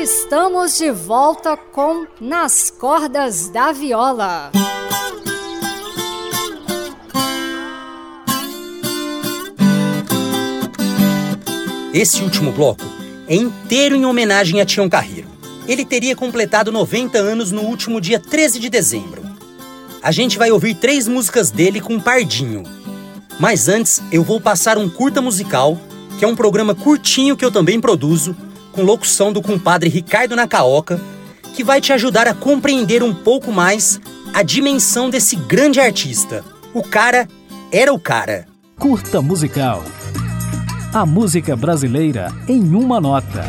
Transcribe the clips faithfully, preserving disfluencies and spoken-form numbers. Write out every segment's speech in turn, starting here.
Estamos de volta com Nas Cordas da Viola. Esse último bloco é inteiro em homenagem a Tião Carreiro. Ele teria completado noventa anos no último dia treze de dezembro. A gente vai ouvir três músicas dele com Pardinho. Mas antes, eu vou passar um curta musical, que é um programa curtinho que eu também produzo, com locução do compadre Ricardo Nacaoca, que vai te ajudar a compreender um pouco mais a dimensão desse grande artista. O cara era o cara. Curta musical. A música brasileira em uma nota.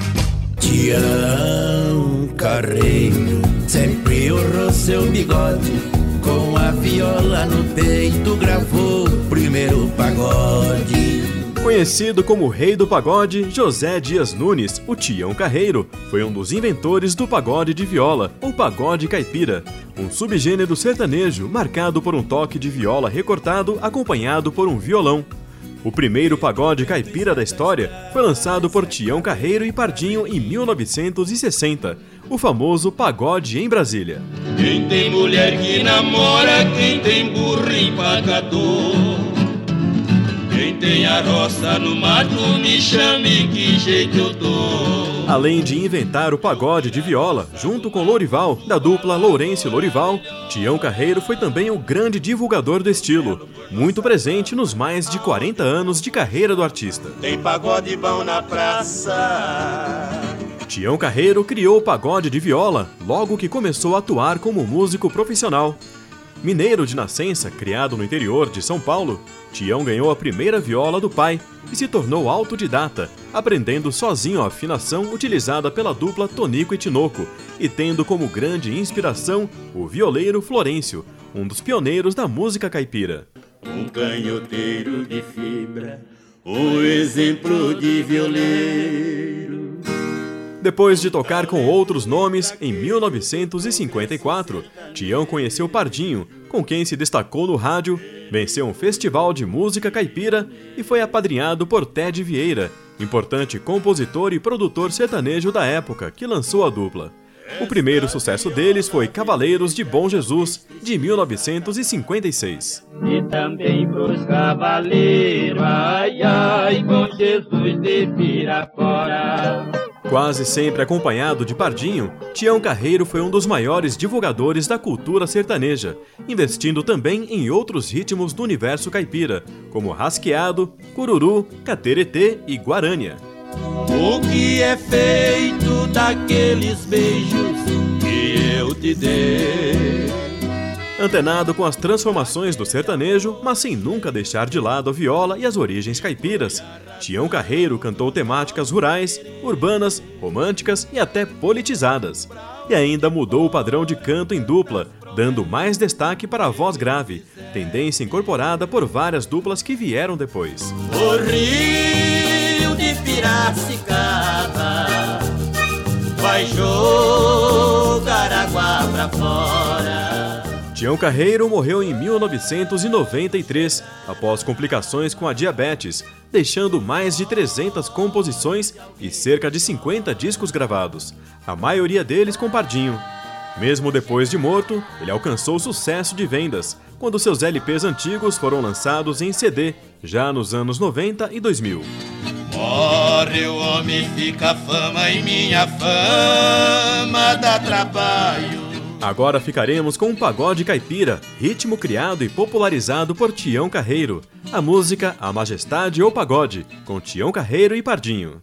Tião Carreiro sempre honrou seu bigode, com a viola no peito gravou o primeiro pagode. Conhecido como o rei do pagode, José Dias Nunes, o Tião Carreiro, foi um dos inventores do pagode de viola, ou pagode caipira, um subgênero sertanejo marcado por um toque de viola recortado acompanhado por um violão. O primeiro pagode caipira da história foi lançado por Tião Carreiro e Pardinho em mil novecentos e sessenta, o famoso Pagode em Brasília. Quem tem mulher que namora, quem tem burro empacador, quem tem a roça no mato, me chame que jeito eu dou. Além de inventar o pagode de viola, junto com Lourival, da dupla Lourenço e Lourival, Tião Carreiro foi também o grande divulgador do estilo, muito presente nos mais de quarenta anos de carreira do artista. Tem pagode bom na praça. Tião Carreiro criou o pagode de viola logo que começou a atuar como músico profissional. Mineiro de nascença, criado no interior de São Paulo, Tião ganhou a primeira viola do pai e se tornou autodidata, aprendendo sozinho a afinação utilizada pela dupla Tonico e Tinoco e tendo como grande inspiração o violeiro Florencio, um dos pioneiros da música caipira. Um canhoteiro de fibra, um exemplo de violeiro. Depois de tocar com outros nomes, em mil novecentos e cinquenta e quatro, Tião conheceu Pardinho, com quem se destacou no rádio, venceu um festival de música caipira e foi apadrinhado por Ted Vieira, importante compositor e produtor sertanejo da época, que lançou a dupla. O primeiro sucesso deles foi Cavaleiros de Bom Jesus, de mil novecentos e cinquenta e seis. E também pros cavaleiros, ai ai, com Jesus de Pirapora. Quase sempre acompanhado de Pardinho, Tião Carreiro foi um dos maiores divulgadores da cultura sertaneja, investindo também em outros ritmos do universo caipira, como rasqueado, cururu, cateretê e guarânia. O que é feito daqueles beijos que eu te dei? Antenado com as transformações do sertanejo, mas sem nunca deixar de lado a viola e as origens caipiras, Tião Carreiro cantou temáticas rurais, urbanas, românticas e até politizadas. E ainda mudou o padrão de canto em dupla, dando mais destaque para a voz grave, tendência incorporada por várias duplas que vieram depois. O rio de Piracicaba vai jogar água pra fora. Tião Carreiro morreu em mil novecentos e noventa e três, após complicações com a diabetes, deixando mais de trezentas composições e cerca de cinquenta discos gravados, a maioria deles com Pardinho. Mesmo depois de morto, ele alcançou sucesso de vendas, quando seus L Ps antigos foram lançados em C D, já nos anos noventa e dois mil. Morre o homem, fica fama e minha fama dá trabalho. Agora ficaremos com um pagode caipira, ritmo criado e popularizado por Tião Carreiro. A música A Majestade ou Pagode, com Tião Carreiro e Pardinho.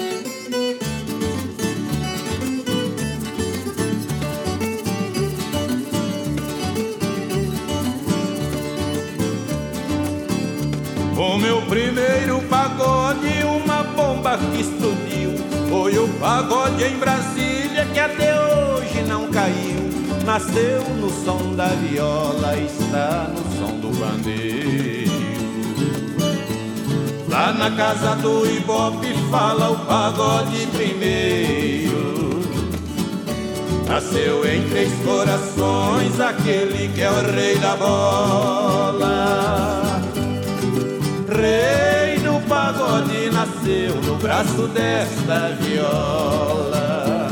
O meu primeiro pagode, uma bomba que explodiu, foi o pagode em Brasília que até hoje não caiu. Nasceu no som da viola, está no som do bandeiro. Lá na casa do Ibope fala o pagode primeiro. Nasceu em Três Corações aquele que é o rei da bola. Rei do pagode nasceu no braço desta viola.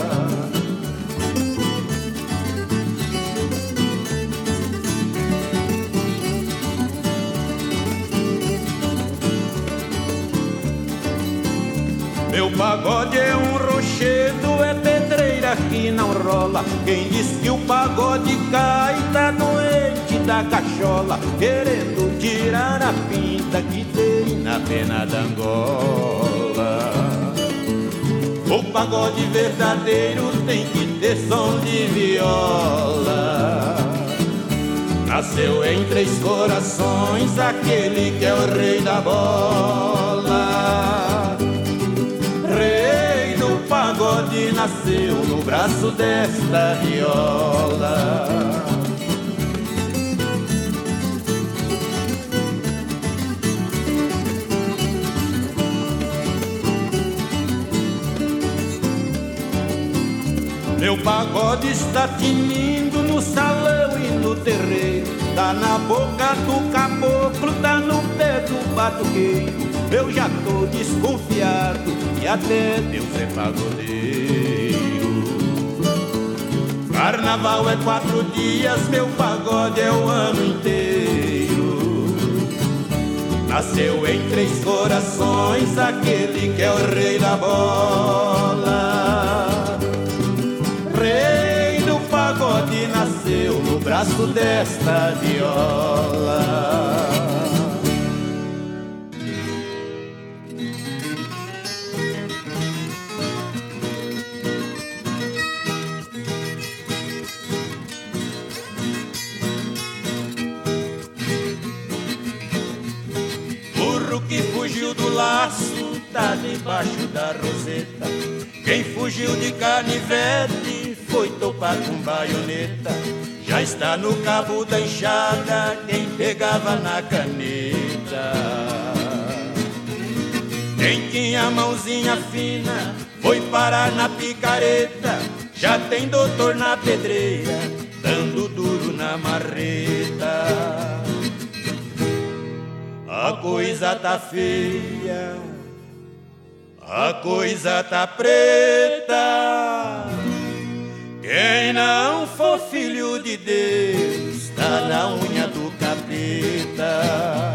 Meu pagode é um rochedo, é pedreira que não rola. Quem diz que o pagode cai tá doente da cachola, querendo tirar a pinta que tem na pena da Angola. O pagode verdadeiro tem que ter som de viola. Nasceu em Três Corações aquele que é o rei da bola. Rei do pagode nasceu no braço desta viola. Meu pagode está tinindo no salão e no terreiro, tá na boca do caboclo, tá no pé do batuqueiro. Eu já tô desconfiado que até Deus é pagodeiro. Carnaval é quatro dias, meu pagode é o ano inteiro. Nasceu em Três Corações aquele que é o rei da bola. Rei do pagode nasceu no braço desta viola. Burro que fugiu do laço tá debaixo da roseta. Quem fugiu de canivete foi topar com baioneta. Já está no cabo da enxada quem pegava na caneta. Quem tinha mãozinha fina foi parar na picareta. Já tem doutor na pedreira dando duro na marreta. A coisa tá feia, a coisa tá preta. Quem não for filho de Deus tá na unha do capeta.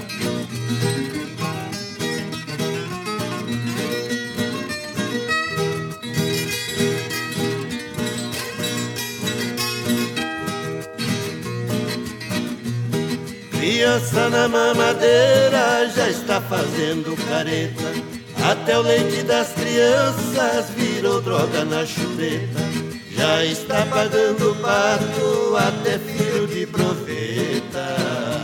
Criança na mamadeira já está fazendo careta. Até o leite das crianças virou droga na chupeta. Já está pagando pato até filho de profeta.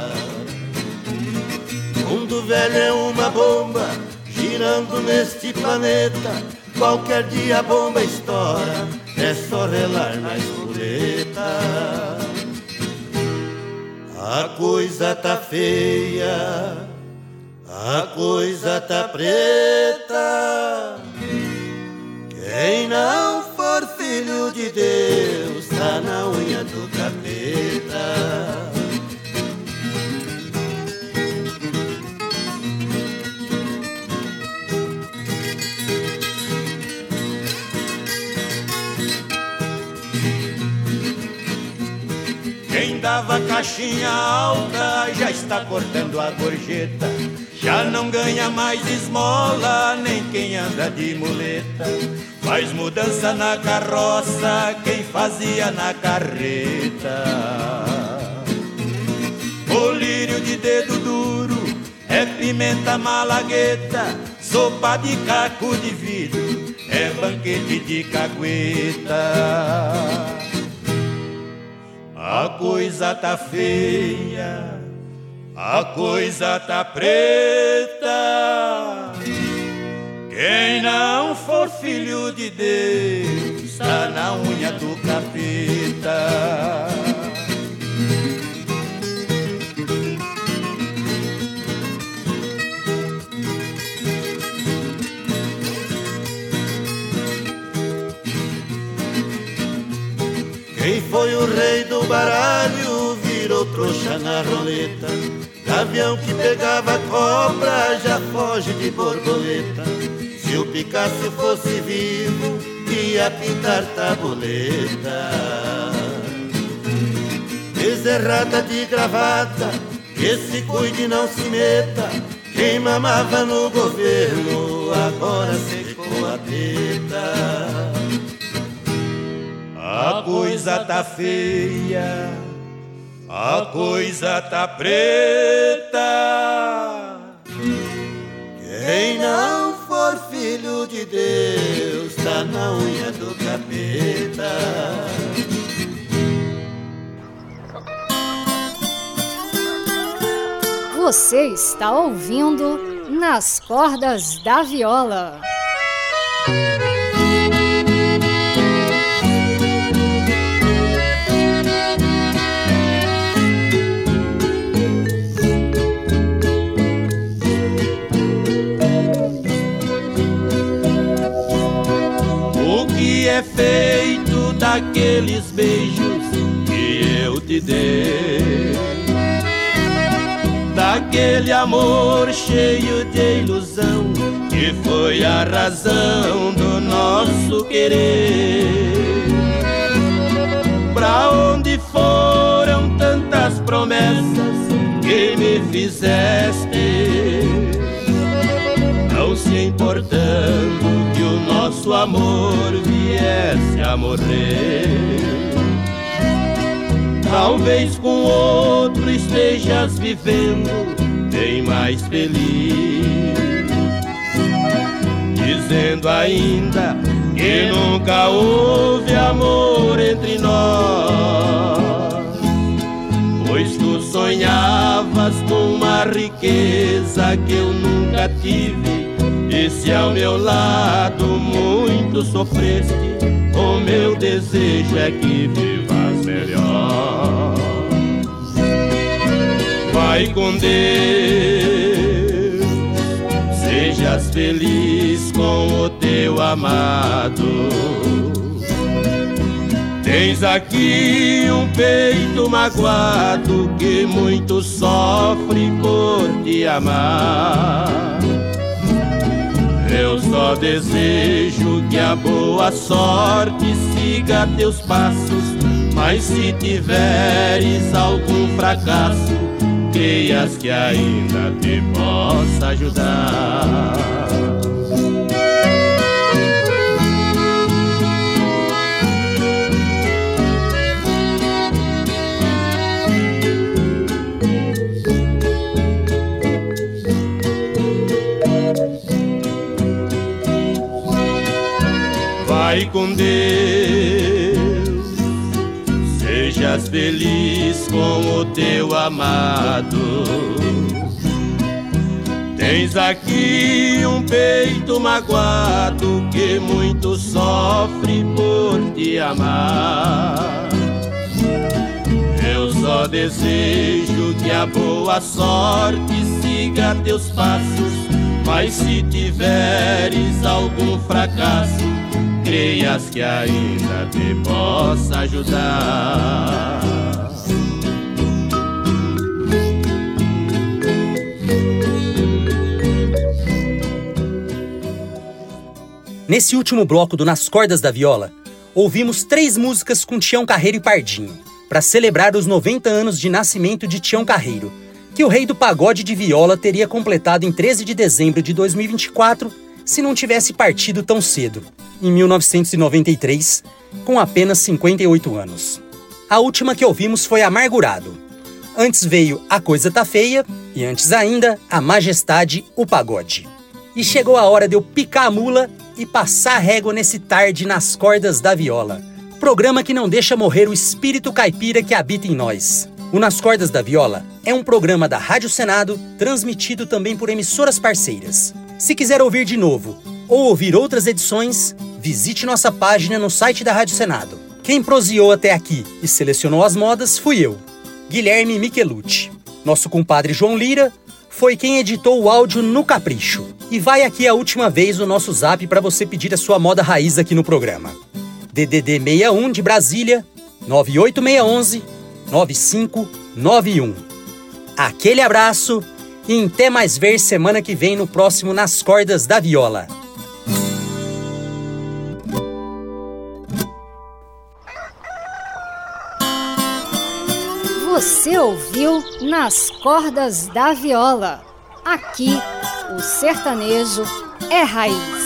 Mundo velho é uma bomba girando neste planeta. Qualquer dia a bomba estoura, é só relar na espoleta. A coisa tá feia, a coisa tá preta. Quem não for filho de Deus tá na unha do capeta. Quem dava caixinha alta já está cortando a gorjeta. Já não ganha mais esmola nem quem anda de muleta. Faz mudança na carroça quem fazia na carreta. Colírio de dedo duro é pimenta malagueta. Sopa de caco de vidro é banquete de cagueta. A coisa tá feia, a coisa tá preta. Quem não for filho de Deus tá na unha do capeta. Quem foi o rei do baralho virou trouxa na roleta. Gavião que pegava cobra já foge de borboleta. Se o Picasso fosse vivo ia pintar tabuleta. Bezerrada de gravata, que se cuide não se meta. Quem mamava no governo agora secou a teta. A coisa tá feia, a coisa tá preta. Quem não for filho de Deus tá na unha do capeta. Você está ouvindo Nas Cordas da Viola. O que é feito daqueles beijos que eu te dei? Daquele amor cheio de ilusão que foi a razão do nosso querer. Pra onde foram tantas promessas que me fizeste? Não se importando que o nosso amor viesse a morrer. Talvez com outro estejas vivendo bem mais feliz, dizendo ainda que nunca houve amor entre nós, pois tu sonhavas com uma riqueza que eu nunca tive. E se ao meu lado muito sofreste, o meu desejo é que vivas melhor. Vai com Deus, sejas feliz com o teu amado. Tens aqui um peito magoado que muito sofre por te amar. Eu só desejo que a boa sorte siga teus passos, mas se tiveres algum fracasso, creias que ainda te possa ajudar. Vai com Deus, sejas feliz com o teu amado. Tens aqui um peito magoado que muito sofre por te amar. Eu só desejo que a boa sorte siga teus passos, mas se tiveres algum fracasso, creias que ainda te possa ajudar. Nesse último bloco do Nas Cordas da Viola, ouvimos três músicas com Tião Carreiro e Pardinho, para celebrar os noventa anos de nascimento de Tião Carreiro, que o rei do pagode de viola teria completado em treze de dezembro de dois mil e vinte e quatro, se não tivesse partido tão cedo, em mil novecentos e noventa e três, com apenas cinquenta e oito anos. A última que ouvimos foi Amargurado. Antes veio A Coisa Tá Feia e antes ainda A Majestade, o Pagode. E chegou a hora de eu picar a mula e passar a régua nesse tarde Nas Cordas da Viola, programa que não deixa morrer o espírito caipira que habita em nós. O Nas Cordas da Viola é um programa da Rádio Senado, transmitido também por emissoras parceiras. Se quiser ouvir de novo ou ouvir outras edições, visite nossa página no site da Rádio Senado. Quem proseou até aqui e selecionou as modas fui eu, Guilherme Michelucci. Nosso compadre João Lira foi quem editou o áudio no capricho. E vai aqui a última vez o nosso zap para você pedir a sua moda raiz aqui no programa. D D D sessenta e um de Brasília, nove oito seis um um, nove cinco nove um. Aquele abraço e até mais ver semana que vem no próximo Nas Cordas da Viola. Você ouviu Nas Cordas da Viola, aqui O sertanejo é raiz.